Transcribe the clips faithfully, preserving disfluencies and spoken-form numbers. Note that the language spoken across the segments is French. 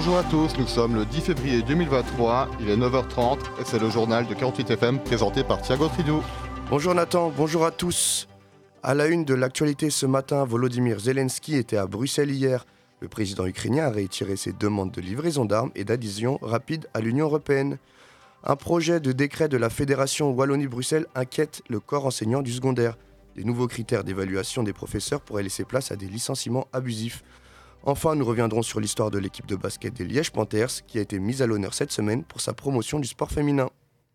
Bonjour à tous, nous sommes le dix février deux mille vingt-trois, il est neuf heures trente et c'est le journal de quarante-huit F M présenté par Thiago Tridou. Bonjour Nathan, bonjour à tous. À la une de l'actualité ce matin, Volodymyr Zelensky était à Bruxelles hier. Le président ukrainien a réitéré ses demandes de livraison d'armes et d'adhésion rapide à l'Union européenne. Un projet de décret de la Fédération Wallonie-Bruxelles inquiète le corps enseignant du secondaire. Les nouveaux critères d'évaluation des professeurs pourraient laisser place à des licenciements abusifs. Enfin, nous reviendrons sur l'histoire de l'équipe de basket des Liège Panthers qui a été mise à l'honneur cette semaine pour sa promotion du sport féminin.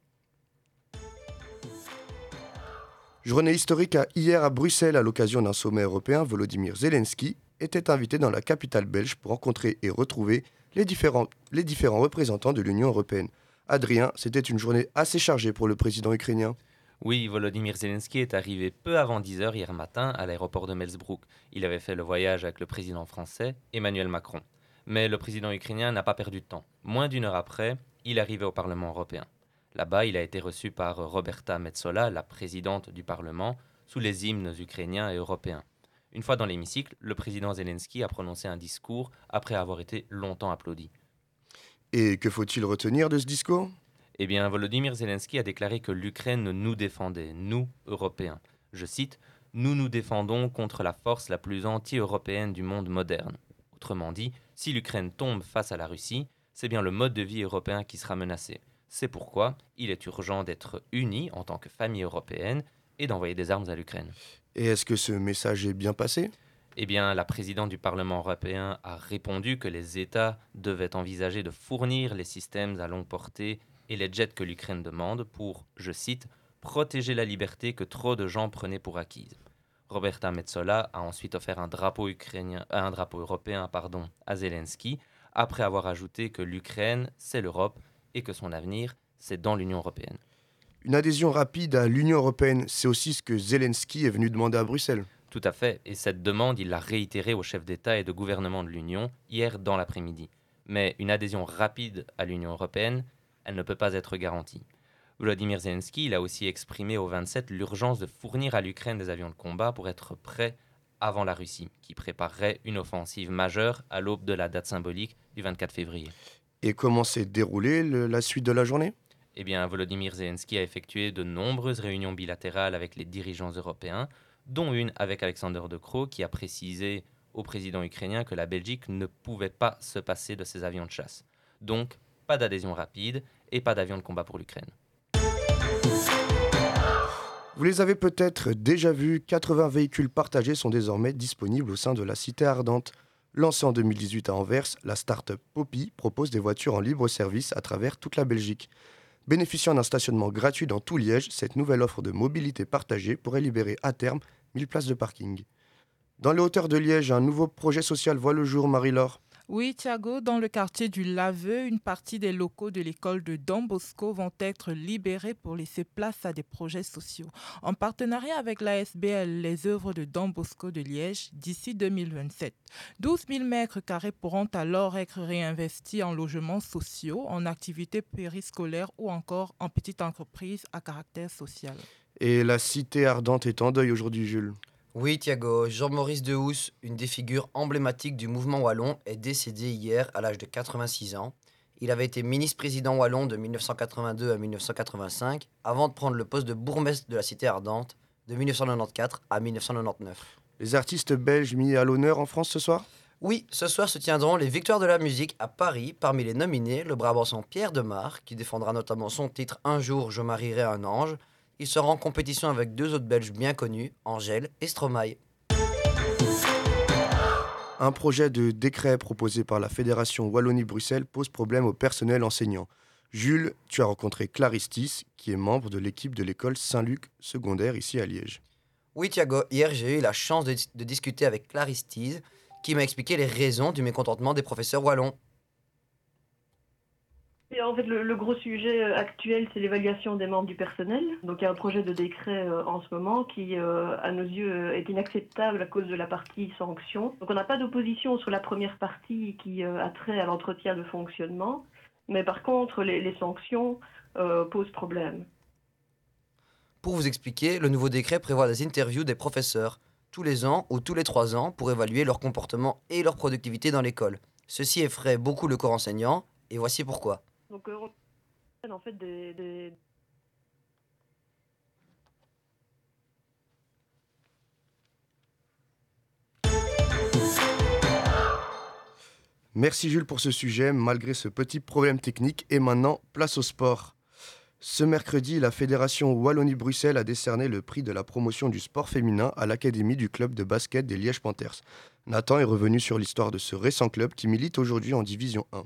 Journée historique à hier à Bruxelles à l'occasion d'un sommet européen, Volodymyr Zelensky était invité dans la capitale belge pour rencontrer et retrouver les différents, les différents représentants de l'Union européenne. Adrien, c'était une journée assez chargée pour le président ukrainien. Oui, Volodymyr Zelensky est arrivé peu avant dix heures hier matin à l'aéroport de Melsbrook. Il avait fait le voyage avec le président français, Emmanuel Macron. Mais le président ukrainien n'a pas perdu de temps. Moins d'une heure après, il arrivait au Parlement européen. Là-bas, il a été reçu par Roberta Metsola, la présidente du Parlement, sous les hymnes ukrainiens et européens. Une fois dans l'hémicycle, le président Zelensky a prononcé un discours après avoir été longtemps applaudi. Et que faut-il retenir de ce discours ? Eh bien, Volodymyr Zelensky a déclaré que l'Ukraine nous défendait, nous, Européens. Je cite, « Nous nous défendons contre la force la plus anti-européenne du monde moderne ». Autrement dit, si l'Ukraine tombe face à la Russie, c'est bien le mode de vie européen qui sera menacé. C'est pourquoi il est urgent d'être unis en tant que famille européenne et d'envoyer des armes à l'Ukraine. Et est-ce que ce message est bien passé ? Eh bien, la présidente du Parlement européen a répondu que les États devaient envisager de fournir les systèmes à longue portée et les jets que l'Ukraine demande pour, je cite, « protéger la liberté que trop de gens prenaient pour acquise ». Roberta Metsola a ensuite offert un drapeau, ukrainien, euh, un drapeau européen pardon, à Zelensky, après avoir ajouté que l'Ukraine, c'est l'Europe et que son avenir, c'est dans l'Union européenne. Une adhésion rapide à l'Union européenne, c'est aussi ce que Zelensky est venu demander à Bruxelles. Tout à fait, et cette demande, il l'a réitérée aux chefs d'État et de gouvernement de l'Union hier dans l'après-midi. Mais une adhésion rapide à l'Union européenne, elle ne peut pas être garantie. Volodymyr Zelensky il a aussi exprimé au vingt-sept l'urgence de fournir à l'Ukraine des avions de combat pour être prêt avant la Russie, qui préparerait une offensive majeure à l'aube de la date symbolique du vingt-quatre février. Et comment s'est déroulée le, la suite de la journée ? Eh bien, Volodymyr Zelensky a effectué de nombreuses réunions bilatérales avec les dirigeants européens, dont une avec Alexander De Croo, qui a précisé au président ukrainien que la Belgique ne pouvait pas se passer de ses avions de chasse. Donc, pas d'adhésion rapide et pas d'avion de combat pour l'Ukraine. Vous les avez peut-être déjà vus, quatre-vingts véhicules partagés sont désormais disponibles au sein de la Cité Ardente. Lancée en deux mille dix-huit à Anvers, la start-up Poppy propose des voitures en libre service à travers toute la Belgique. Bénéficiant d'un stationnement gratuit dans tout Liège, cette nouvelle offre de mobilité partagée pourrait libérer à terme mille places de parking. Dans les hauteurs de Liège, un nouveau projet social voit le jour, Marie-Laure. Oui, Thiago, dans le quartier du Laveux, une partie des locaux de l'école de Don Bosco vont être libérés pour laisser place à des projets sociaux. En partenariat avec l'A S B L, les œuvres de Don Bosco de Liège, d'ici deux mille vingt-sept. douze mille mètres carrés pourront alors être réinvestis en logements sociaux, en activités périscolaires ou encore en petites entreprises à caractère social. Et la Cité Ardente est en deuil aujourd'hui, Jules. Oui, Thiago, Jean-Maurice Dehousse, une des figures emblématiques du mouvement wallon, est décédé hier à l'âge de quatre-vingt-six ans. Il avait été ministre-président wallon de dix-neuf cent quatre-vingt-deux à dix-neuf cent quatre-vingt-cinq, avant de prendre le poste de bourgmestre de la Cité Ardente de dix-neuf cent quatre-vingt-quatorze à dix-neuf cent quatre-vingt-dix-neuf. Les artistes belges mis à l'honneur en France ce soir ? Oui, ce soir se tiendront les Victoires de la musique à Paris. Parmi les nominés, le Brabançon Pierre Demar, qui défendra notamment son titre « Un jour, je marierai un ange ». Il sera en compétition avec deux autres Belges bien connus, Angèle et Stromae. Un projet de décret proposé par la Fédération Wallonie-Bruxelles pose problème au personnel enseignant. Jules, tu as rencontré Clarisse Tis, qui est membre de l'équipe de l'école Saint-Luc secondaire ici à Liège. Oui Thiago, hier j'ai eu la chance de, de discuter avec Clarisse Tis, qui m'a expliqué les raisons du mécontentement des professeurs wallons. Et en fait, le, le gros sujet actuel, c'est l'évaluation des membres du personnel. Donc il y a un projet de décret euh, en ce moment qui, euh, à nos yeux, euh, est inacceptable à cause de la partie sanction. Donc on n'a pas d'opposition sur la première partie qui euh, a trait à l'entretien de fonctionnement, mais par contre, les, les sanctions euh, posent problème. Pour vous expliquer, le nouveau décret prévoit des interviews des professeurs tous les ans ou tous les trois ans pour évaluer leur comportement et leur productivité dans l'école. Ceci effraie beaucoup le corps enseignant, et voici pourquoi. Donc, euh, on en fait des, des... Merci Jules pour ce sujet, malgré ce petit problème technique. Et maintenant, place au sport. Ce mercredi, la Fédération Wallonie-Bruxelles a décerné le prix de la promotion du sport féminin à l'Académie du club de basket des Liège Panthers. Nathan est revenu sur l'histoire de ce récent club qui milite aujourd'hui en Division un.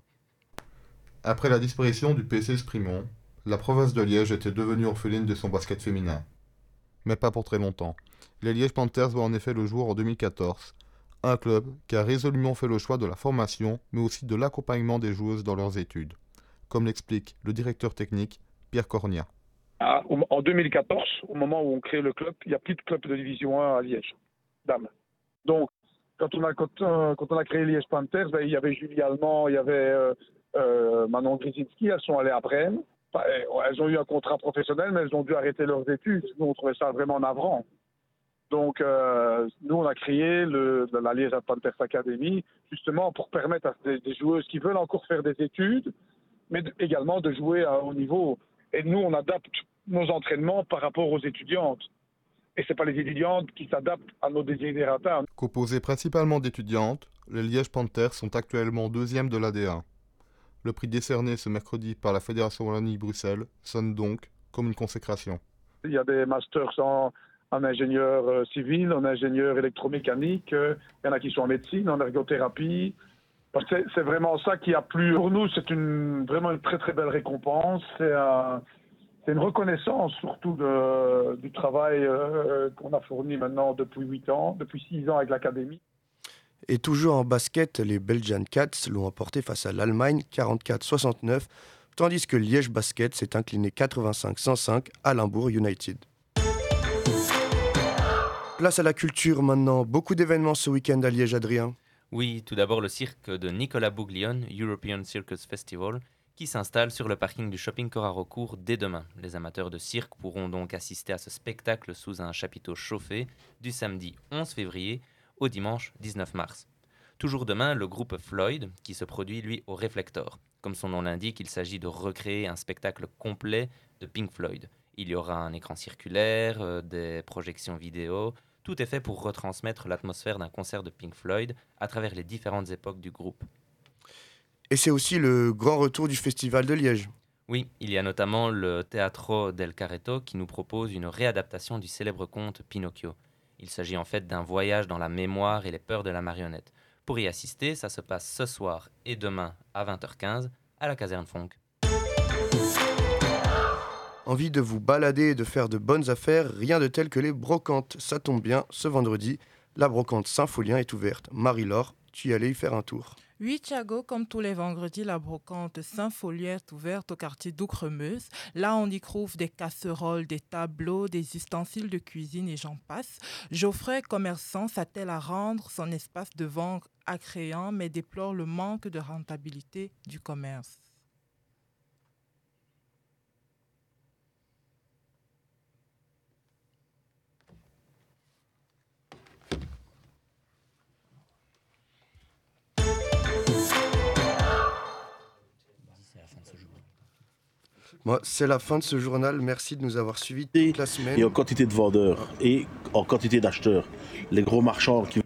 Après la disparition du P C Sprimont, la province de Liège était devenue orpheline de son basket féminin. Mais pas pour très longtemps. Les Liège Panthers voient en effet le jour en deux mille quatorze. Un club qui a résolument fait le choix de la formation, mais aussi de l'accompagnement des joueuses dans leurs études. Comme l'explique le directeur technique, Pierre Cornia. Ah, en deux mille quatorze, au moment où on crée le club, il n'y a plus de club de Division un à Liège, dames. Donc, quand on a, quand, euh, quand on a créé Liège Panthers, ben, il y avait Julie Allemand, il y avait euh, euh, Manon Grzycki, elles sont allées à Brême. Enfin, elles ont eu un contrat professionnel, mais elles ont dû arrêter leurs études. Nous, on trouvait ça vraiment navrant. Donc, euh, nous, on a créé le, la Liège Panthers Academy, justement pour permettre à des, des joueuses qui veulent encore faire des études, mais de, également de jouer à haut niveau. Et nous, on adapte nos entraînements par rapport aux étudiantes. Et ce n'est pas les étudiantes qui s'adaptent à nos desiderata. Composé principalement d'étudiantes, les Liège Panthers sont actuellement deuxième de l'A D un. Le prix décerné ce mercredi par la Fédération Wallonie-Bruxelles sonne donc comme une consécration. Il y a des masters en, en ingénieur euh, civil, en ingénieur électromécanique, euh, il y en a qui sont en médecine, en ergothérapie. Parce que c'est, c'est vraiment ça qui a plu. Pour nous, c'est une, vraiment une très très belle récompense. C'est, un, c'est une reconnaissance surtout de, du travail euh, qu'on a fourni maintenant depuis huit ans, depuis six ans avec l'Académie. Et toujours en basket, les Belgian Cats l'ont emporté face à l'Allemagne quarante-quatre soixante-neuf, tandis que Liège Basket s'est incliné quatre-vingt-cinq cent cinq à Limbourg United. Place à la culture maintenant. Beaucoup d'événements ce week-end à Liège, Adrien. Oui, tout d'abord le cirque de Nicolas Bouglione, European Circus Festival, qui s'installe sur le parking du shopping Corarocourt dès demain. Les amateurs de cirque pourront donc assister à ce spectacle sous un chapiteau chauffé du samedi onze février au dimanche dix-neuf mars. Toujours demain, le groupe Floyd, qui se produit lui au Reflector. Comme son nom l'indique, il s'agit de recréer un spectacle complet de Pink Floyd. Il y aura un écran circulaire, euh, des projections vidéo. Tout est fait pour retransmettre l'atmosphère d'un concert de Pink Floyd à travers les différentes époques du groupe. Et c'est aussi le grand retour du Festival de Liège. Oui, il y a notamment le Teatro del Carretto qui nous propose une réadaptation du célèbre conte Pinocchio. Il s'agit en fait d'un voyage dans la mémoire et les peurs de la marionnette. Pour y assister, ça se passe ce soir et demain à vingt heures quinze à la caserne Fonck. Envie de vous balader et de faire de bonnes affaires, rien de tel que les brocantes. Ça tombe bien, ce vendredi, la brocante Saint-Folien est ouverte. Marie-Laure, tu y allais y faire un tour. Oui, Thiago, comme tous les vendredis, la brocante Saint-Folien est ouverte au quartier d'Oukremeuse. Là, on y trouve des casseroles, des tableaux, des ustensiles de cuisine et j'en passe. Geoffrey, commerçant, s'attelle à rendre son espace de vente attrayant, mais déplore le manque de rentabilité du commerce. Moi, c'est la fin de ce journal. Merci de nous avoir suivis toute la semaine. Et en quantité de vendeurs et en quantité d'acheteurs. Les gros marchands qui...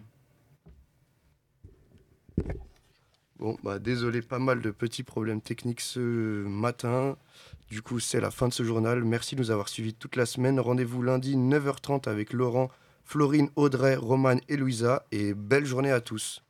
Bon, bah désolé, pas mal de petits problèmes techniques ce matin. Du coup, c'est la fin de ce journal. Merci de nous avoir suivis toute la semaine. Rendez-vous lundi neuf heures trente avec Laurent, Florine, Audrey, Romane et Louisa. Et belle journée à tous.